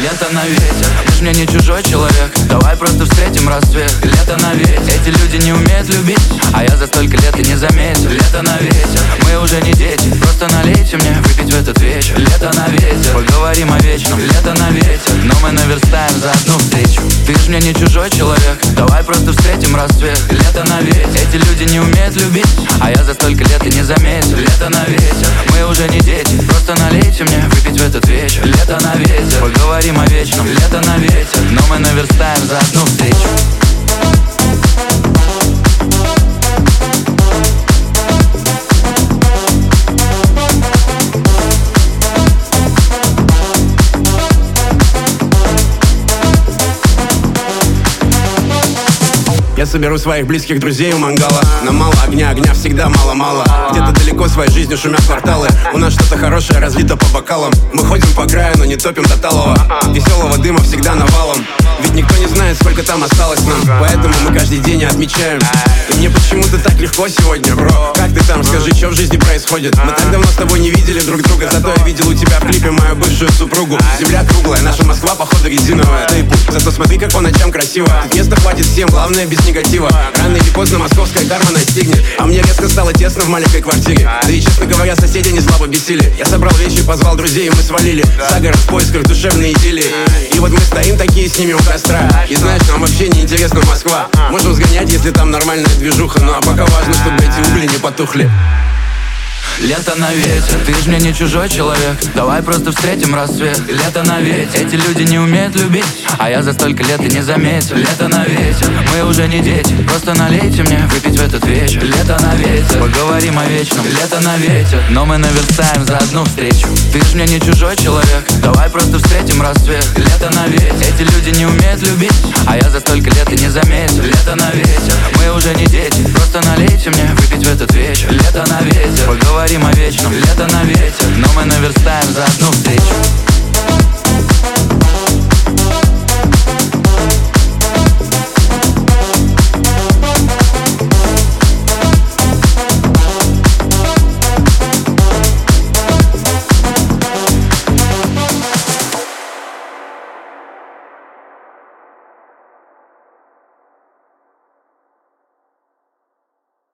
Лето на ветер, ты ж мне не чужой человек. Давай просто встретим рассвет. Лето на ветер, эти люди не умеют любить, а я за столько лет и не заметил. Лето на ветер, мы уже не дети, просто налейте мне выпить в этот вечер. Лето на ветер, поговорим о вечном. Лето на ветер, но мы наверстаем за одну встречу. Ты ж мне не чужой человек, давай просто встретим рассвет. Лето на ветер, эти люди не умеют любить, а я за столько лет и не заметил. Лето на ветер, мы уже не дети, просто налейте мне выпить в этот вечер. Лето на ветер, поговорим о вечном. Лето на ветер, но мы наверстаем за одну встречу. Я соберу своих близких друзей у мангала. Нам мало огня, огня всегда мало-мало. Где-то далеко своей жизнью шумят кварталы. У нас что-то хорошее разлито по бокалам. Мы ходим по краю, но не топим до талого. Веселого дыма всегда навалом. Ведь никто не знает, сколько там осталось нам. Поэтому мы каждый день и отмечаем. И мне почему-то так легко сегодня, бро. Как ты там, скажи, что в жизни происходит? Мы так давно с тобой не видели друг друга. Зато я видел у тебя в клипе мою бывшую супругу. Земля круглая, наша Москва, походу, резиновая. Да и пусть, зато смотри, как по ночам красиво. Тут места хватит всем, главное без негатива. Рано или поздно московская карма настигнет. А мне резко стало тесно в маленькой квартире. Да и, честно говоря, соседи не слабо бесили. Я собрал вещи, позвал друзей, и мы свалили за город в поисках душевной идиллии. И вот мы стоим такие с ними у костра. И знаешь, нам вообще не интересна Москва. Можем сгонять, если там нормальная движуха. Ну а пока важно, чтобы эти угли не потухли. Лето на ветер, ты ж мне не чужой человек. Давай просто встретим рассвет. Лето на ветер, эти люди не умеют любить, а я за столько лет и не заметил. Лето на ветер, мы уже не дети, просто налейте мне выпить в этот вечер. Лето на ветер, поговорим о вечном. Лето на ветер, но мы наверстаем за одну встречу. Ты ж мне не чужой человек, давай просто встретим рассвет. Лето на ветер, эти люди не умеют любить, а я за столько лет и не заметил. Лето на ветер, мы уже не дети, просто налейте мне выпить в этот вечер. Лето на ветер, поговорим о вечном. Лето на ветер, но мы наверстаем за одну встречу.